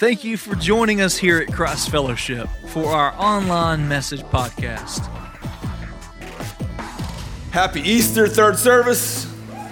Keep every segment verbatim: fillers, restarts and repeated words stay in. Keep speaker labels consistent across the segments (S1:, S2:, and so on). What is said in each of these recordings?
S1: Thank you for joining us here at Christ Fellowship for our online message podcast.
S2: Happy Easter, third service.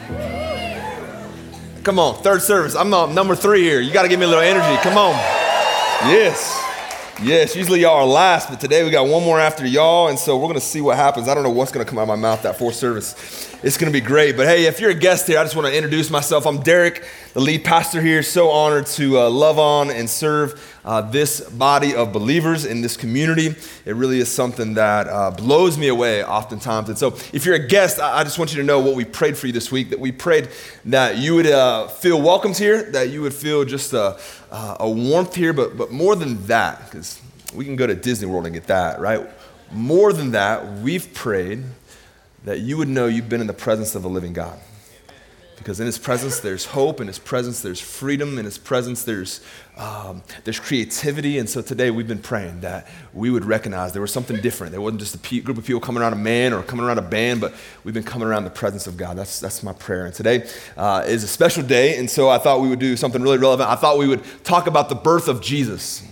S2: Come on, third service. I'm on number three here. You got to give me a little energy. Come on. Yes. Yes, usually y'all are last, but today we got one more after y'all, and so we're going to see what happens. I don't know what's going to come out of my mouth that fourth service. It's going to be great. But hey, if you're a guest here, I just want to introduce myself. I'm Derek, the lead pastor here. So honored to uh, love on and serve uh, this body of believers in this community. It really is something that uh, blows me away oftentimes. And so if you're a guest, I, I just want you to know what we prayed for you this week, that we prayed that you would uh, feel welcomed here, that you would feel just a, uh, a warmth here, but, but more than that, because we can go to Disney World and get that, right? More than that, we've prayed that you would know you've been in the presence of a living God. Because in his presence, there's hope. In his presence, there's freedom. In his presence, there's um, there's creativity. And so today, we've been praying that we would recognize there was something different. There wasn't just a pe- group of people coming around a man or coming around a band, but we've been coming around the presence of God. That's that's my prayer. And today uh, is a special day, and so I thought we would do something really relevant. I thought we would talk about the birth of Jesus.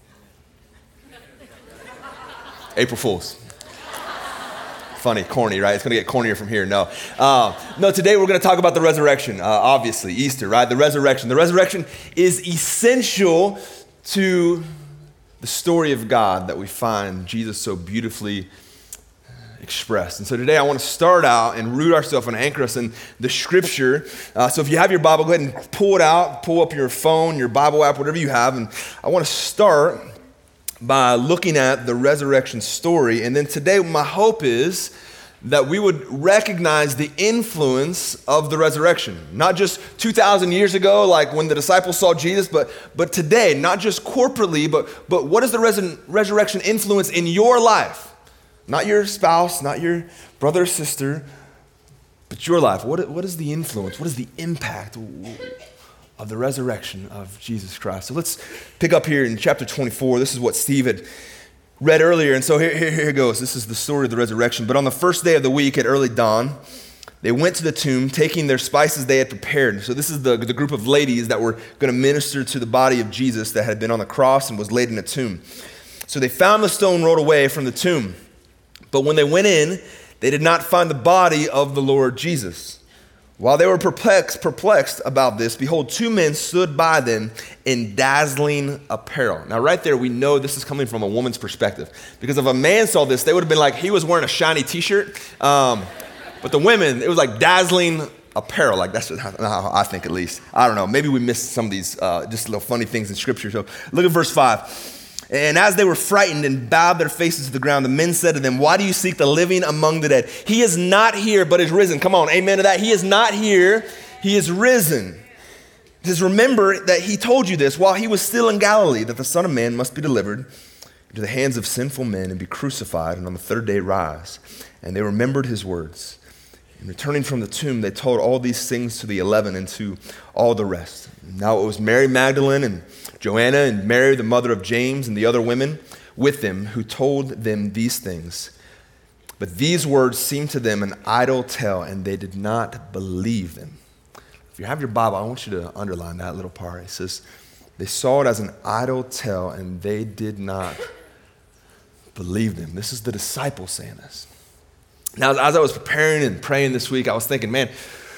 S2: April Fools. Funny, corny, right? It's going to get cornier from here. No. Uh, no, today we're going to talk about the resurrection, uh, obviously, Easter, right? The resurrection. The resurrection is essential to the story of God that we find Jesus so beautifully expressed. And so today I want to start out and root ourselves and anchor us in the scripture. Uh, so if you have your Bible, go ahead and pull it out, pull up your phone, your Bible app, whatever you have. And I want to start by looking at the resurrection story. And then today, my hope is that we would recognize the influence of the resurrection. Not just two thousand years ago, like when the disciples saw Jesus, but, but today, not just corporately, but, but what is the res- resurrection influence in your life? Not your spouse, not your brother or sister, but your life. What, what is the influence? What is the impact of the resurrection of Jesus Christ? So let's pick up here in chapter twenty-four. This is what Steve had read earlier. And so here, here, here it goes. This is the story of the resurrection. But on the first day of the week at early dawn, they went to the tomb, taking their spices they had prepared. So this is the, the group of ladies that were going to minister to the body of Jesus that had been on the cross and was laid in a tomb. So they found the stone rolled away from the tomb. But when they went in, they did not find the body of the Lord Jesus. While they were perplexed, perplexed about this, behold, two men stood by them in dazzling apparel. Now, right there, we know this is coming from a woman's perspective. Because if a man saw this, they would have been like, he was wearing a shiny t-shirt. Um, but the women, it was like dazzling apparel. Like, that's how I think, at least. I don't know. Maybe we missed some of these uh, just little funny things in Scripture. So look at verse five. And as they were frightened and bowed their faces to the ground, the men said to them, why do you seek the living among the dead? He is not here, but is risen. Come on, amen to that. He is not here, he is risen. It says, remember that he told you this while he was still in Galilee, that the Son of Man must be delivered into the hands of sinful men and be crucified, and on the third day rise. And they remembered his words. And returning from the tomb, they told all these things to the eleven and to all the rest. Now it was Mary Magdalene and Joanna and Mary, the mother of James, and the other women with them who told them these things. But these words seemed to them an idle tale, and they did not believe them. If you have your Bible, I want you to underline that little part. It says, they saw it as an idle tale, and they did not believe them. This is the disciples saying this. Now, as I was preparing and praying this week, I was thinking, man,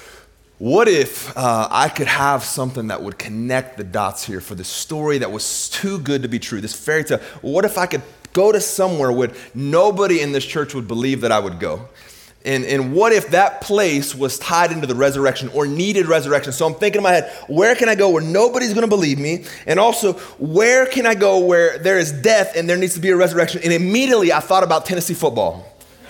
S2: what if uh, I could have something that would connect the dots here for this story that was too good to be true, this fairy tale? What if I could go to somewhere where nobody in this church would believe that I would go? And, and what if that place was tied into the resurrection or needed resurrection? So I'm thinking in my head, where can I go where nobody's going to believe me? And also, where can I go where there is death and there needs to be a resurrection? And immediately I thought about Tennessee football.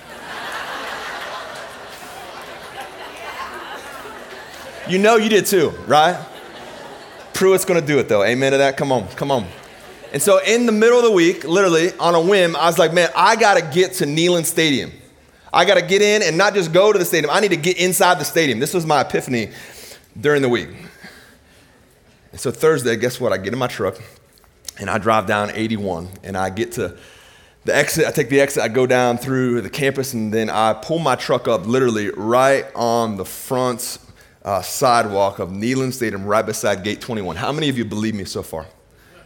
S2: You know you did too, right? Pruitt's going to do it though. Amen to that. Come on, come on. And so in the middle of the week, literally on a whim, I was like, man, I got to get to Neyland Stadium. I got to get in and not just go to the stadium. I need to get inside the stadium. This was my epiphany during the week. And so Thursday, guess what? I get in my truck and I drive down eighty-one and I get to the exit. I take the exit. I go down through the campus and then I pull my truck up literally right on the front uh, sidewalk of Neyland Stadium right beside gate twenty-one. How many of you believe me so far?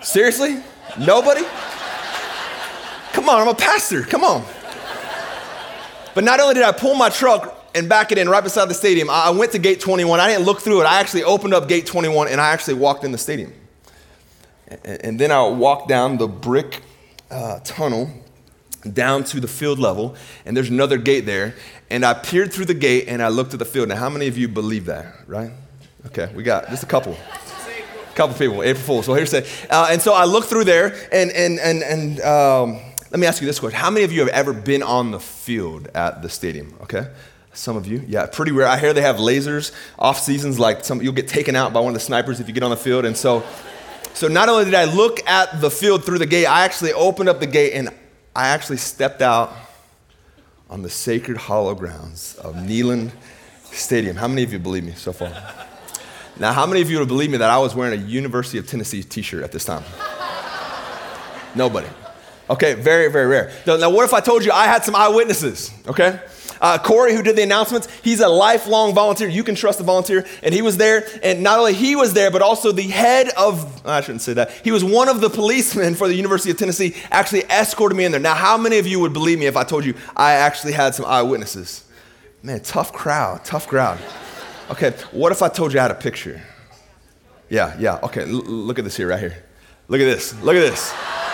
S2: Seriously? Nobody? Come on, I'm a pastor, come on. But not only did I pull my truck and back it in right beside the stadium, I went to gate twenty-one. I didn't look through it. I actually opened up gate twenty-one and I actually walked in the stadium. And then I walked down the brick uh, tunnel down to the field level, and there's another gate there. And I peered through the gate and I looked at the field. Now, how many of you believe that, right? Okay, we got just a couple. Couple people, April Fool's. So here's the, uh, and so I looked through there, and and and and um, let me ask you this question: how many of you have ever been on the field at the stadium? Okay, some of you, yeah, pretty rare. I hear they have lasers off seasons, like some you'll get taken out by one of the snipers if you get on the field. And so, so not only did I look at the field through the gate, I actually opened up the gate and I actually stepped out on the sacred hollow grounds of Neyland Stadium. How many of you believe me so far? Now, how many of you would believe me that I was wearing a University of Tennessee t-shirt at this time? Nobody. Okay, very, very rare. Now, now, what if I told you I had some eyewitnesses, okay? Uh, Corey, who did the announcements, he's a lifelong volunteer. You can trust the volunteer. And he was there, and not only he was there, but also the head of, I shouldn't say that, he was one of the policemen for the University of Tennessee, actually escorted me in there. Now, how many of you would believe me if I told you I actually had some eyewitnesses? Man, tough crowd, tough crowd. Okay, what if I told you I had a picture? Yeah, yeah, okay, L- look at this here, right here. Look at this, look at this.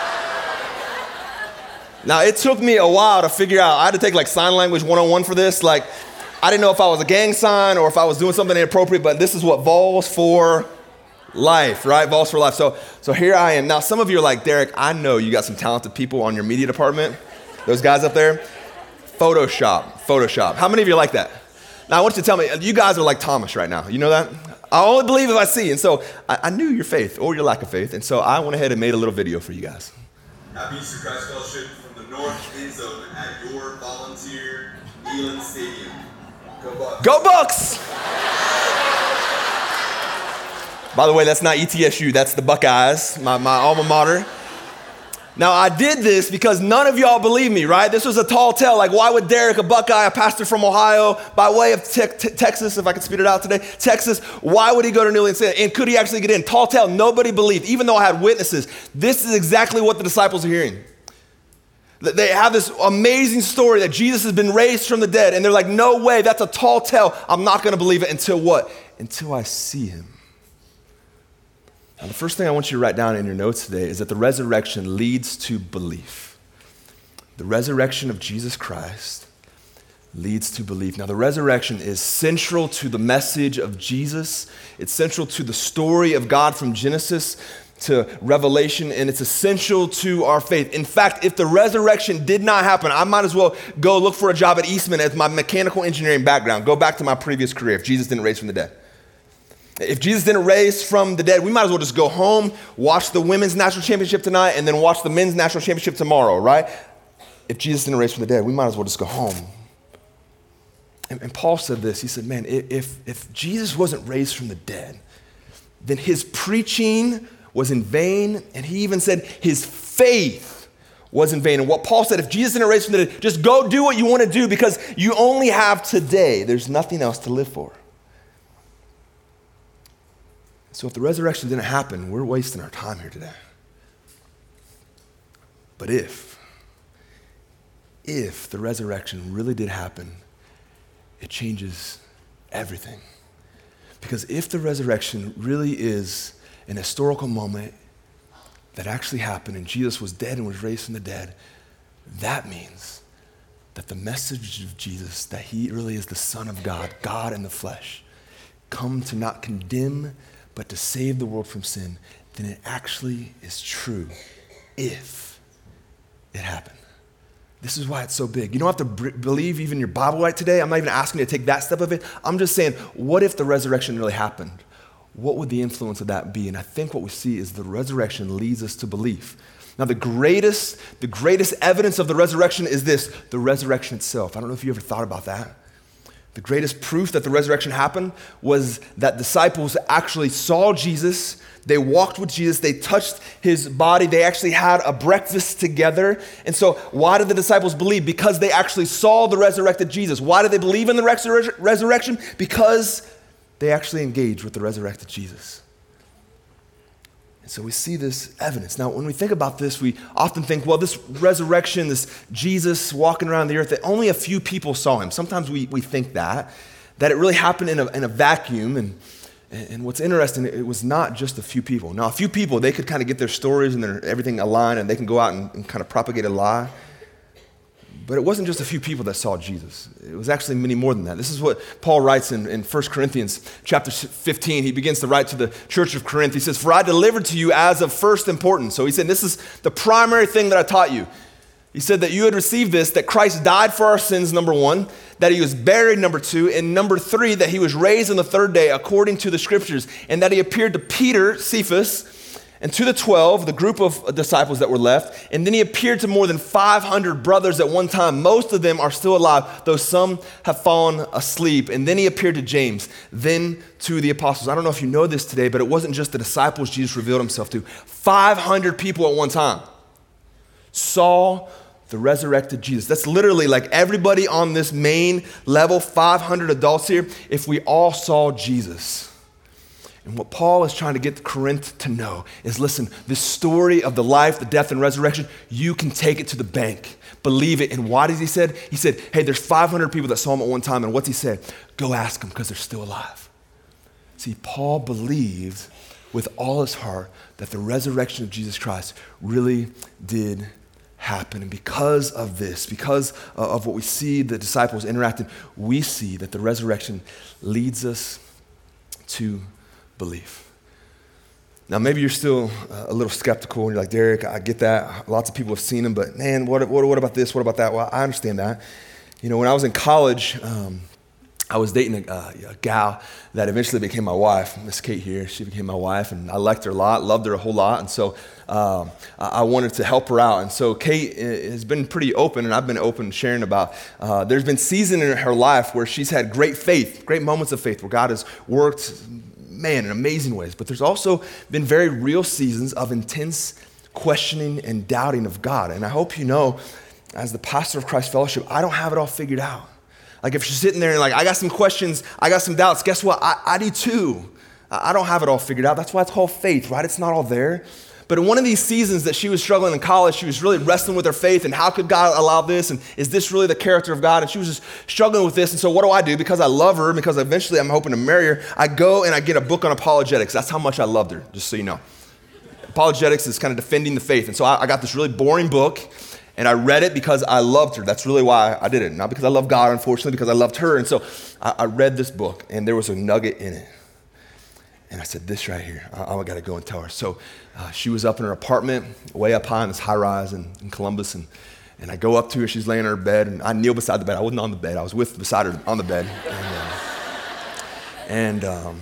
S2: Now, it took me a while to figure out, I had to take like sign language one oh one for this. Like, I didn't know if I was a gang sign or if I was doing something inappropriate, but this is what Vols for Life, right? Vols for Life. So, so here I am. Now, some of you are like, Derek, I know you got some talented people on your media department. Those guys up there. Photoshop, Photoshop. How many of you are like that? Now, I want you to tell me, you guys are like Thomas right now. You know that? I only believe if I see. And so I, I knew your faith or your lack of faith. And so I went ahead and made a little video for you guys.
S3: Happy Easter Christ Fellowship from the North End Zone at your volunteer Neyland Stadium. Go Bucks.
S2: Go Bucks! By the way, that's not E T S U. That's the Buckeyes, my, my alma mater. Now, I did this because none of y'all believe me, right? This was a tall tale. Like, why would Derek, a Buckeye, a pastor from Ohio, by way of te- te- Texas, if I could spit it out today, Texas, why would he go to Neyland Stadium? And could he actually get in? Tall tale, nobody believed, even though I had witnesses. This is exactly what the disciples are hearing. They have this amazing story that Jesus has been raised from the dead, and they're like, no way, that's a tall tale. I'm not going to believe it until what? Until I see him. Now, the first thing I want you to write down in your notes today is that the resurrection leads to belief. The resurrection of Jesus Christ leads to belief. Now, the resurrection is central to the message of Jesus. It's central to the story of God from Genesis to Revelation, and it's essential to our faith. In fact, if the resurrection did not happen, I might as well go look for a job at Eastman as my mechanical engineering background. Go back to my previous career if Jesus didn't raise from the dead. If Jesus didn't raise from the dead, we might as well just go home, watch the women's national championship tonight, and then watch the men's national championship tomorrow, right? If Jesus didn't raise from the dead, we might as well just go home. And, and Paul said this. He said, man, if, if Jesus wasn't raised from the dead, then his preaching was in vain, and he even said his faith was in vain. And what Paul said, if Jesus didn't raise from the dead, just go do what you want to do because you only have today. There's nothing else to live for. So if the resurrection didn't happen, we're wasting our time here today. But if, if the resurrection really did happen, it changes everything. Because if the resurrection really is an historical moment that actually happened and Jesus was dead and was raised from the dead, that means that the message of Jesus, that he really is the Son of God, God in the flesh, come to not condemn, but to save the world from sin, then it actually is true if it happened. This is why it's so big. You don't have to b- believe even your Bible right today. I'm not even asking you to take that step of it. I'm just saying, what if the resurrection really happened? What would the influence of that be? And I think what we see is the resurrection leads us to belief. Now, the greatest, the greatest evidence of the resurrection is this, the resurrection itself. I don't know if you ever thought about that. The greatest proof that the resurrection happened was that disciples actually saw Jesus. They walked with Jesus. They touched his body. They actually had a breakfast together. And so why did the disciples believe? Because they actually saw the resurrected Jesus. Why did they believe in the resur- resurrection? Because they actually engaged with the resurrected Jesus. And so we see this evidence. Now, when we think about this, we often think, well, this resurrection, this Jesus walking around the earth, that only a few people saw him. Sometimes we, we think that, that it really happened in a, in a vacuum. And, and what's interesting, it was not just a few people. Now, a few people, they could kind of get their stories and their, everything aligned, and they can go out and, and kind of propagate a lie. But it wasn't just a few people that saw Jesus. It was actually many more than that. This is what Paul writes in, in First Corinthians chapter fifteen. He begins to write to the church of Corinth. He says, for I delivered to you as of first importance. So he said, this is the primary thing that I taught you. He said that you had received this, that Christ died for our sins, number one, that he was buried, number two, and number three, that he was raised on the third day according to the scriptures, and that he appeared to Peter, Cephas, and to the twelve, the group of disciples that were left, and then he appeared to more than five hundred brothers at one time. Most of them are still alive, though some have fallen asleep. And then he appeared to James, then to the apostles. I don't know if you know this today, but it wasn't just the disciples Jesus revealed himself to. five hundred people at one time saw the resurrected Jesus. That's literally like everybody on this main level, five hundred adults here, if we all saw Jesus. And what Paul is trying to get Corinth to know is, listen, this story of the life, the death, and resurrection, you can take it to the bank. Believe it. And why does he say? He said, hey, there's five hundred people that saw him at one time. And what's he say? Go ask them because they're still alive. See, Paul believed with all his heart that the resurrection of Jesus Christ really did happen. And because of this, because of what we see the disciples interacting, we see that the resurrection leads us to belief. Now, maybe you're still uh, a little skeptical, and you're like, Derek, I get that. Lots of people have seen him, but man, what, what, what about this? What about that? Well, I understand that. You know, when I was in college, um, I was dating a, uh, a gal that eventually became my wife, Miss Kate here. She became my wife, and I liked her a lot, loved her a whole lot, and so um, I, I wanted to help her out. And so Kate has been pretty open, and I've been open sharing about, uh, there's been seasons in her life where she's had great faith, great moments of faith, where God has worked, man, in amazing ways. But there's also been very real seasons of intense questioning and doubting of God. And I hope you know, as the pastor of Christ Fellowship, I don't have it all figured out. Like if you're sitting there and like, I got some questions, I got some doubts, guess what? I, I do too. I don't have it all figured out. That's why it's called faith, right? It's not all there. But in one of these seasons that she was struggling in college, she was really wrestling with her faith and how could God allow this? And is this really the character of God? And she was just struggling with this. And so what do I do? Because I love her, because eventually I'm hoping to marry her, I go and I get a book on apologetics. That's how much I loved her, just so you know. Apologetics is kind of defending the faith. And so I, I got this really boring book, and I read it because I loved her. That's really why I did it. Not because I love God, unfortunately, because I loved her. And so I, I read this book, and there was a nugget in it. And I said, this right here, I, I got to go and tell her. So uh, she was up in her apartment, way up high in this high rise in, in Columbus. And, and I go up to her, she's laying in her bed, and I kneel beside the bed. I wasn't on the bed, I was with beside her on the bed. And, uh, and, um,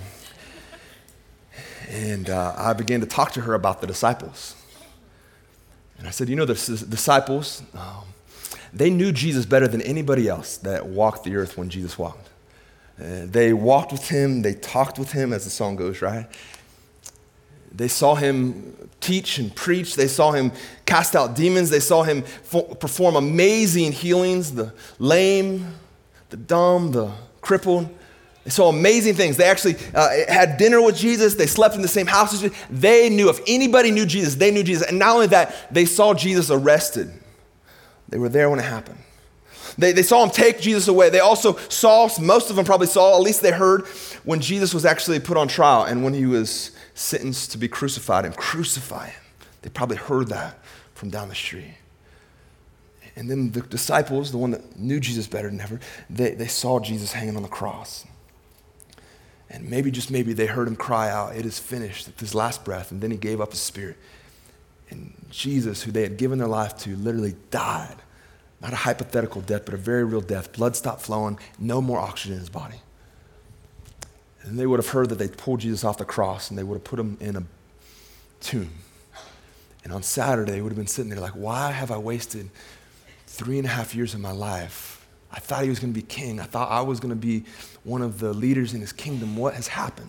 S2: and uh, I began to talk to her about the disciples. And I said, you know, the s- disciples, um, they knew Jesus better than anybody else that walked the earth when Jesus walked. Uh, they walked with him, they talked with him, as the song goes, right? They saw him teach and preach. They saw him cast out demons. They saw him fo- perform amazing healings, the lame, the dumb, the crippled. They saw amazing things. They actually uh, had dinner with Jesus. They slept in the same house as Jesus. They knew, if anybody knew Jesus, they knew Jesus. And not only that, they saw Jesus arrested. They were there when it happened. They, they saw him take Jesus away. They also saw, most of them probably saw, at least they heard, when Jesus was actually put on trial and when he was sentenced to be crucified, and crucify him. They probably heard that from down the street. And then the disciples, the one that knew Jesus better than ever, they, they saw Jesus hanging on the cross. And maybe, just maybe, they heard him cry out, it is finished, at his last breath, and then he gave up his spirit. And Jesus, who they had given their life to, literally died. Not a hypothetical death, but a very real death. Blood stopped flowing, no more oxygen in his body. And they would have heard that they pulled Jesus off the cross and they would have put him in a tomb. And on Saturday, they would have been sitting there like, why have I wasted three and a half years of my life? I thought he was going to be king. I thought I was going to be one of the leaders in his kingdom. What has happened?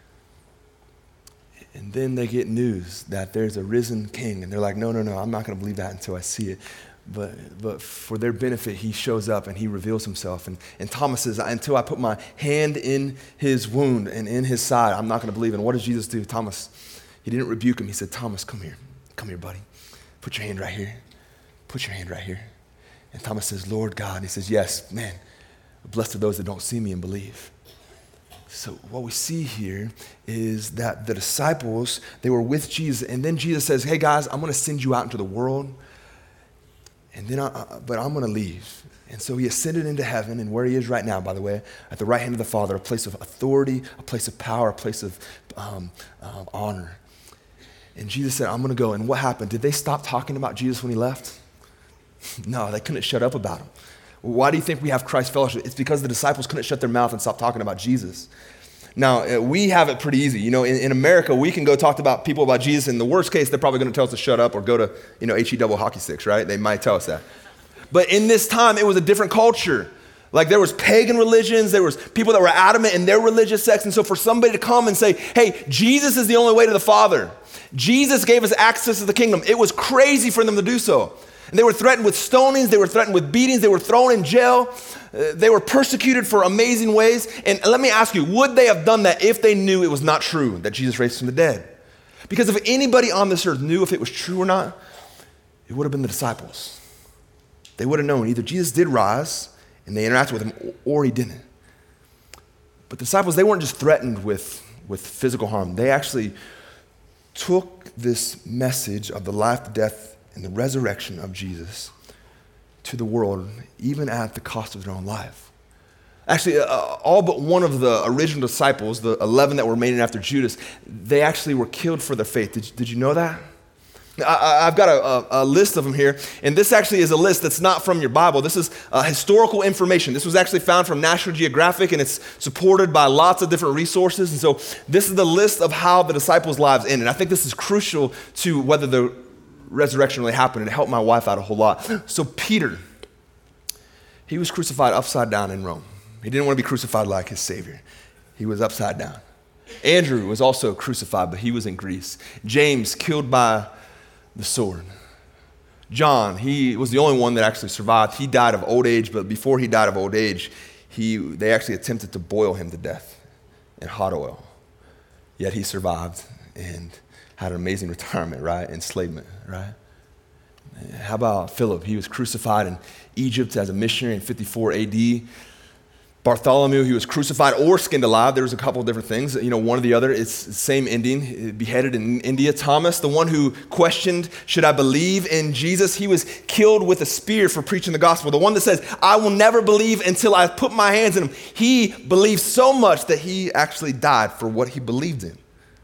S2: And then they get news that there's a risen king. And they're like, no, no, no, I'm not going to believe that until I see it. But but for their benefit, he shows up and he reveals himself. And, and Thomas says, until I put my hand in his wound and in his side, I'm not going to believe. And what does Jesus do? Thomas, He didn't rebuke him. He said, Thomas, come here. Come here, buddy. Put your hand right here. Put your hand right here. And Thomas says, Lord God. And he says, yes, man, blessed are those that don't see me and believe. So what we see here is that the disciples, they were with Jesus, and then Jesus says, hey guys, I'm going to send you out into the world, and then, I, but I'm going to leave. And so he ascended into heaven, and where he is right now, by the way, at the right hand of the Father, a place of authority, a place of power, a place of um, um, honor. And Jesus said, I'm going to go. And what happened? Did they stop talking about Jesus when he left? No, they couldn't shut up about him. Why do you think we have Christ Fellowship? It's because the disciples couldn't shut their mouth and stop talking about Jesus. Now, we have it pretty easy. You know, in, in America, we can go talk to about people about Jesus. In the worst case, they're probably going to tell us to shut up or go to, you know, H E double hockey sticks, right? They might tell us that. But in this time, it was a different culture. Like there was pagan religions, there was people that were adamant in their religious sects. And so for somebody to come and say, hey, Jesus is the only way to the Father. Jesus gave us access to the kingdom. It was crazy for them to do so. And they were threatened with stonings, they were threatened with beatings, they were thrown in jail, uh, they were persecuted for amazing ways. And let me ask you, would they have done that if they knew it was not true that Jesus raised from the dead? Because if anybody on this earth knew if it was true or not, it would have been the disciples. They would have known either Jesus did rise and they interacted with him or he didn't. But the disciples, they weren't just threatened with, with physical harm. They actually took this message of the life, the death, and the resurrection of Jesus to the world, even at the cost of their own life. Actually, uh, all but one of the original disciples, the eleven that were remaining after Judas, they actually were killed for their faith. Did, did you know that? I, I've got a, a, a list of them here, and this actually is a list that's not from your Bible. This is uh, historical information. This was actually found from National Geographic, and it's supported by lots of different resources. And so this is the list of how the disciples' lives ended. I think this is crucial to whether the resurrection really happened, and it helped my wife out a whole lot. So Peter, he was crucified upside down in Rome. He didn't want to be crucified like his Savior. He was upside down. Andrew was also crucified, but he was in Greece. James, killed by the sword. John, he was the only one that actually survived. He died of old age, but before he died of old age, he they actually attempted to boil him to death in hot oil. Yet he survived and had an amazing retirement, right? Enslavement, right? How about Philip? He was crucified in Egypt as a missionary in fifty-four A D. Bartholomew, he was crucified or skinned alive. There was a couple of different things. You know, one or the other, it's the same ending, beheaded in India. Thomas, the one who questioned, should I believe in Jesus? He was killed with a spear for preaching the gospel. The one that says, I will never believe until I put my hands in him. He believed so much that he actually died for what he believed in.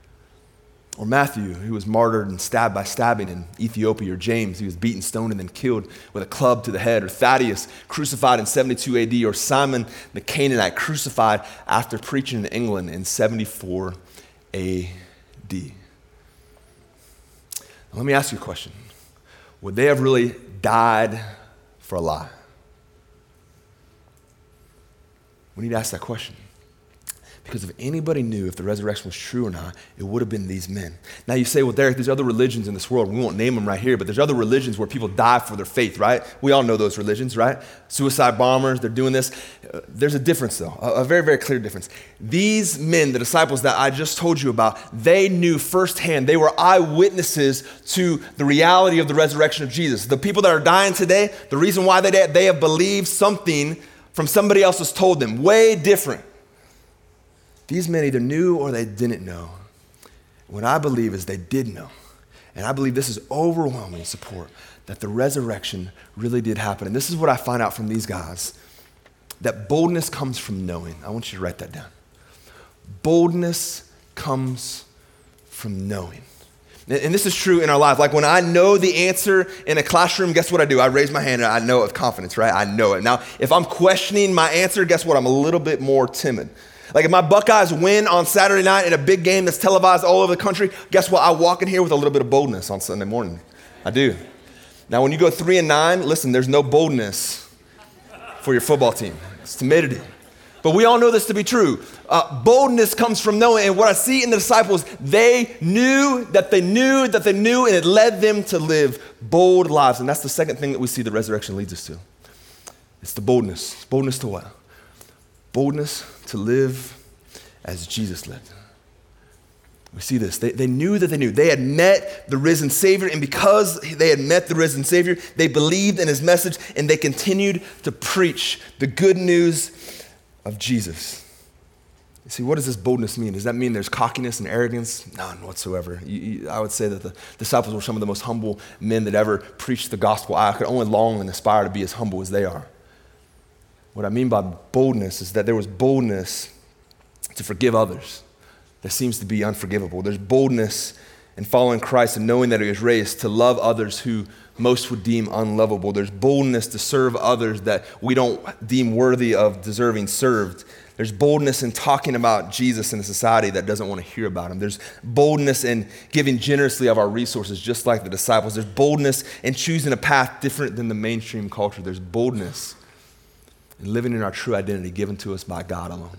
S2: Or Matthew, who was martyred and stabbed by stabbing in Ethiopia. Or James, he was beaten, stoned, and then killed with a club to the head. Or Thaddeus, crucified in seventy-two A D. Or Simon the Canaanite, crucified after preaching in England in seventy-four A D. Now, let me ask you a question. Would they have really died for a lie? We need to ask that question. Because if anybody knew if the resurrection was true or not, it would have been these men. Now you say, well, Derek, there's other religions in this world. We won't name them right here, but there's other religions where people die for their faith, right? We all know those religions, right? Suicide bombers, they're doing this. Uh, there's a difference, though, a, a very, very clear difference. These men, the disciples that I just told you about, they knew firsthand. They were eyewitnesses to the reality of the resurrection of Jesus. The people that are dying today, the reason why they died, they have believed something from somebody else has told them, way different. These men either knew or they didn't know. What I believe is they did know. And I believe this is overwhelming support that the resurrection really did happen. And this is what I find out from these guys, that boldness comes from knowing. I want you to write that down. Boldness comes from knowing. And this is true in our life. Like when I know the answer in a classroom, guess what I do? I raise my hand and I know it with confidence, right? I know it. Now, if I'm questioning my answer, guess what? I'm a little bit more timid. Like if my Buckeyes win on Saturday night in a big game that's televised all over the country, guess what? I walk in here with a little bit of boldness on Sunday morning. I do. Now when you go three and nine, listen, there's no boldness for your football team. It's timidity. But we all know this to be true. Uh, boldness comes from knowing. And what I see in the disciples, they knew that they knew that they knew, and it led them to live bold lives. And that's the second thing that we see the resurrection leads us to. It's the boldness. Boldness to what? Boldness to live as Jesus lived. We see this. They, they knew that they knew. They had met the risen Savior, and because they had met the risen Savior, they believed in his message, and they continued to preach the good news of Jesus. You see, what does this boldness mean? Does that mean there's cockiness and arrogance? None whatsoever. You, you, I would say that the disciples were some of the most humble men that ever preached the gospel. I could only long and aspire to be as humble as they are. What I mean by boldness is that there was boldness to forgive others that seems to be unforgivable. There's boldness in following Christ and knowing that he was raised to love others who most would deem unlovable. There's boldness to serve others that we don't deem worthy of deserving served. There's boldness in talking about Jesus in a society that doesn't want to hear about him. There's boldness in giving generously of our resources, just like the disciples. There's boldness in choosing a path different than the mainstream culture. There's boldness in living in our true identity given to us by God alone.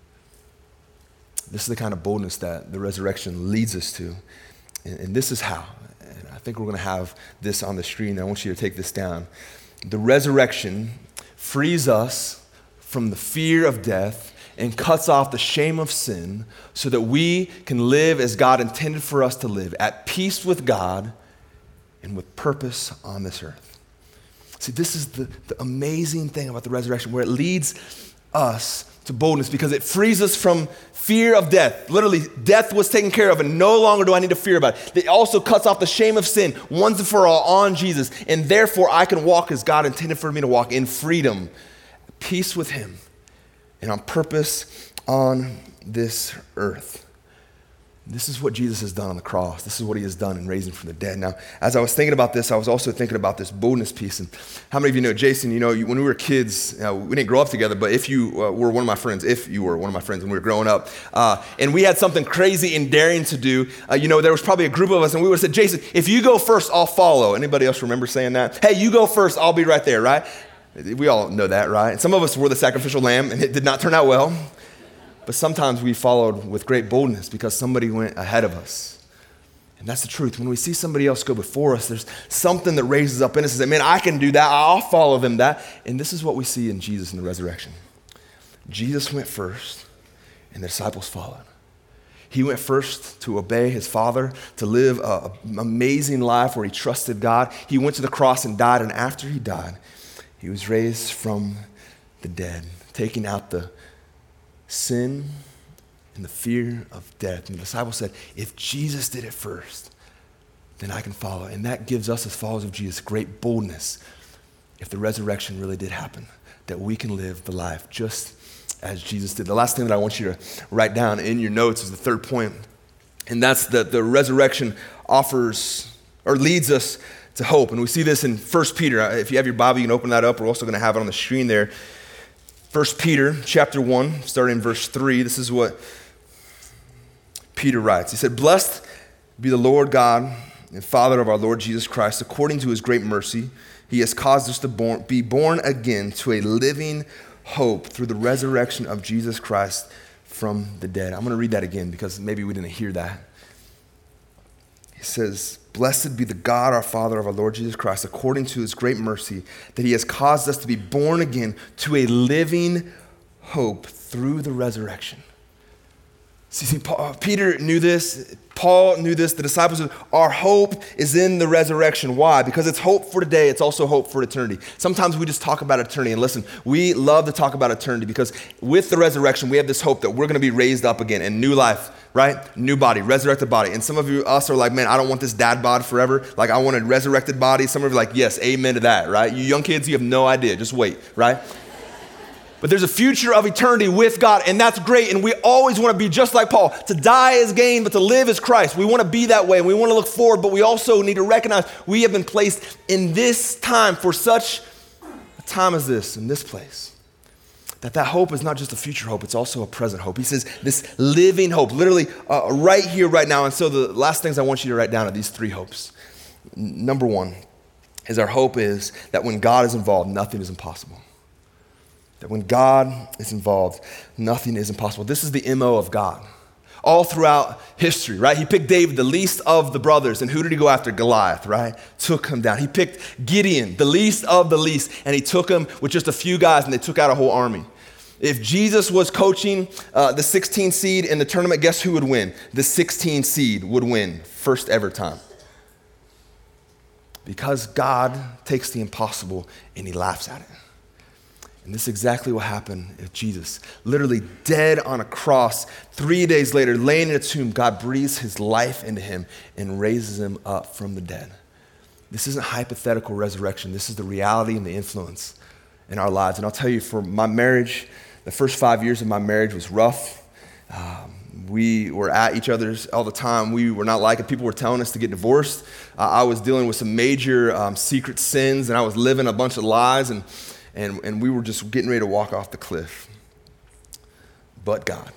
S2: This is the kind of boldness that the resurrection leads us to. And, and this is how. And I think we're going to have this on the screen. I want you to take this down. The resurrection frees us from the fear of death and cuts off the shame of sin so that we can live as God intended for us to live, at peace with God and with purpose on this earth. See, this is the, the amazing thing about the resurrection, where it leads us to boldness because it frees us from fear of death. Literally, death was taken care of, and no longer do I need to fear about it. It also cuts off the shame of sin once and for all on Jesus, and therefore I can walk as God intended for me to walk, in freedom, peace with him, and on purpose on this earth. This is what Jesus has done on the cross. This is what he has done in raising from the dead. Now, as I was thinking about this, I was also thinking about this boldness piece. And how many of you know, Jason, you know, you, when we were kids, you know, we didn't grow up together, but if you uh, were one of my friends, if you were one of my friends when we were growing up, uh, and we had something crazy and daring to do, uh, you know, there was probably a group of us, and we would have said, Jason, if you go first, I'll follow. Anybody else remember saying that? Hey, you go first, I'll be right there, right? We all know that, right? And some of us were the sacrificial lamb, and it did not turn out well. But sometimes we followed with great boldness because somebody went ahead of us. And that's the truth. When we see somebody else go before us, there's something that raises up in us and says, man, I can do that. I'll follow them that. And this is what we see in Jesus in the resurrection. Jesus went first, and the disciples followed. He went first to obey his Father, to live an amazing life where he trusted God. He went to the cross and died, and after he died, he was raised from the dead, taking out the sin and the fear of death. And the disciples said, if Jesus did it first, then I can follow. And that gives us as followers of Jesus great boldness, if the resurrection really did happen, that we can live the life just as Jesus did. The last thing that I want you to write down in your notes is the third point, and that's that the resurrection offers or leads us to hope. And we see this in First Peter. If you have your Bible, you can open that up. We're also going to have it on the screen there. First Peter chapter one, starting in verse three, this is what Peter writes. He said, blessed be the Lord God and Father of our Lord Jesus Christ. According to his great mercy, he has caused us to born, be born again to a living hope through the resurrection of Jesus Christ from the dead. I'm going to read that again because maybe we didn't hear that. He says, blessed be the God, our Father of our Lord Jesus Christ, according to his great mercy, that he has caused us to be born again to a living hope through the resurrection. See, see Paul, Peter knew this. Paul knew this. The disciples knew. Our hope is in the resurrection. Why? Because it's hope for today. It's also hope for eternity. Sometimes we just talk about eternity. And listen, we love to talk about eternity because with the resurrection, we have this hope that we're going to be raised up again in new life, right? New body, resurrected body. And some of you, us, are like, man, I don't want this dad bod forever. Like, I want a resurrected body. Some of you are like, yes, amen to that, right? You young kids, you have no idea. Just wait, right? But there's a future of eternity with God, and that's great. And we always want to be just like Paul. To die is gain, but to live is Christ. We want to be that way, and we want to look forward, but we also need to recognize we have been placed in this time for such a time as this, in this place. That that hope is not just a future hope, it's also a present hope. He says this living hope, literally uh, right here, right now. And so the last things I want you to write down are these three hopes. N- number one is our hope is that when God is involved, nothing is impossible. That when God is involved, nothing is impossible. This is the M O of God. All throughout history, right? He picked David, the least of the brothers, and who did he go after? Goliath, right? Took him down. He picked Gideon, the least of the least, and he took him with just a few guys, and they took out a whole army. If Jesus was coaching uh, the sixteen seed in the tournament, guess who would win? The sixteen seed would win, first ever time. Because God takes the impossible and he laughs at it. And this is exactly what happened with Jesus. Literally dead on a cross, three days later, laying in a tomb, God breathes his life into him and raises him up from the dead. This isn't hypothetical resurrection. This is the reality and the influence in our lives. And I'll tell you, for my marriage, the first five years of my marriage was rough. Um, we were at each other's all the time. We were not liking. People were telling us to get divorced. Uh, I was dealing with some major um, secret sins, and I was living a bunch of lies, and, and, and we were just getting ready to walk off the cliff. But God.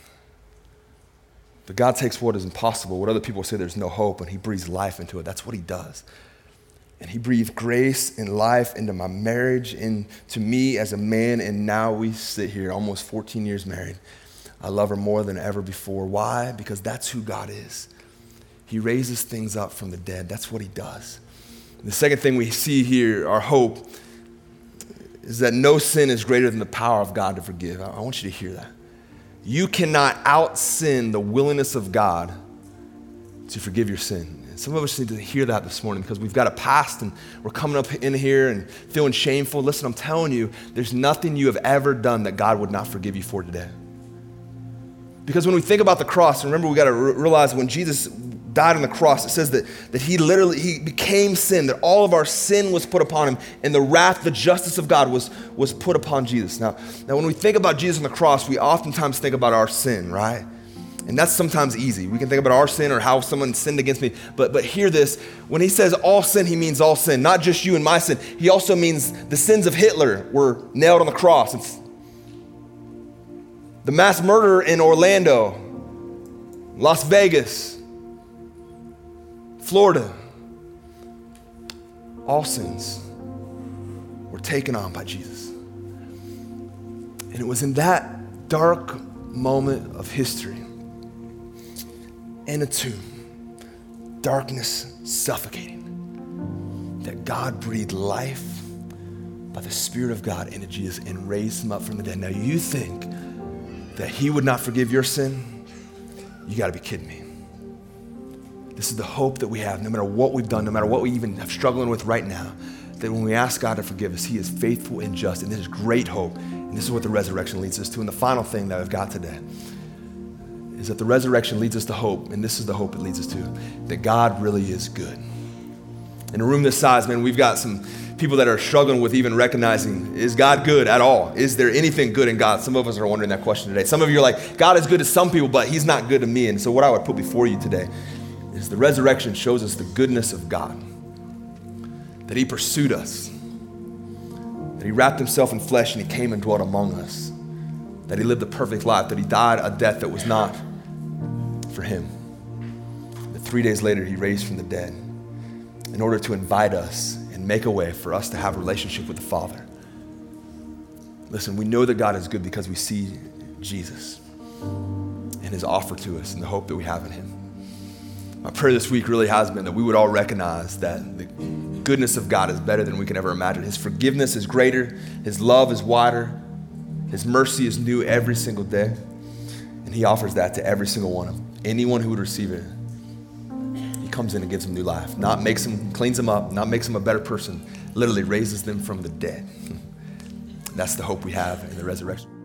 S2: But God takes what is impossible, what other people say there's no hope, and he breathes life into it. That's what he does. And he breathed grace and life into my marriage, into me as a man, and now we sit here almost fourteen years married. I love her more than ever before. Why? Because that's who God is. He raises things up from the dead. That's what he does. The second thing we see here, our hope, is that no sin is greater than the power of God to forgive. I want you to hear that. You cannot out-sin the willingness of God to forgive your sin. Some of us need to hear that this morning because we've got a past and we're coming up in here and feeling shameful. Listen, I'm telling you, there's nothing you have ever done that God would not forgive you for today. Because when we think about the cross, remember we got to re- realize when Jesus died on the cross, it says that, that he literally, he became sin, that all of our sin was put upon him, and the wrath, the justice of God was, was put upon Jesus. Now, now, when we think about Jesus on the cross, we oftentimes think about our sin, right? And that's sometimes easy. We can think about our sin or how someone sinned against me. But but hear this, when he says all sin, he means all sin, not just you and my sin. He also means the sins of Hitler were nailed on the cross. It's the mass murder in Orlando, Las Vegas, Florida, all sins were taken on by Jesus. And it was in that dark moment of history, in a tomb, darkness suffocating, that God breathed life by the Spirit of God into Jesus and raised him up from the dead. Now you think that he would not forgive your sin? You gotta be kidding me. This is the hope that we have, no matter what we've done, no matter what we even have struggling with right now, that when we ask God to forgive us, he is faithful and just, and this is great hope, and this is what the resurrection leads us to. And the final thing that I've got today is that the resurrection leads us to hope, and this is the hope it leads us to, that God really is good. In a room this size, man, we've got some people that are struggling with even recognizing, is God good at all? Is there anything good in God? Some of us are wondering that question today. Some of you are like, God is good to some people, but he's not good to me. And so what I would put before you today is the resurrection shows us the goodness of God, that he pursued us, that he wrapped himself in flesh and he came and dwelt among us, that he lived a perfect life, that he died a death that was not for him, that three days later he raised from the dead in order to invite us and make a way for us to have a relationship with the Father. Listen, we know that God is good because we see Jesus and his offer to us and the hope that we have in him. My prayer this week really has been that we would all recognize that the goodness of God is better than we can ever imagine. His forgiveness is greater, his love is wider, his mercy is new every single day, and he offers that to every single one of them. Anyone who would receive it, he comes in and gives them new life, not makes them, cleans them up, not makes them a better person, literally raises them from the dead. That's the hope we have in the resurrection.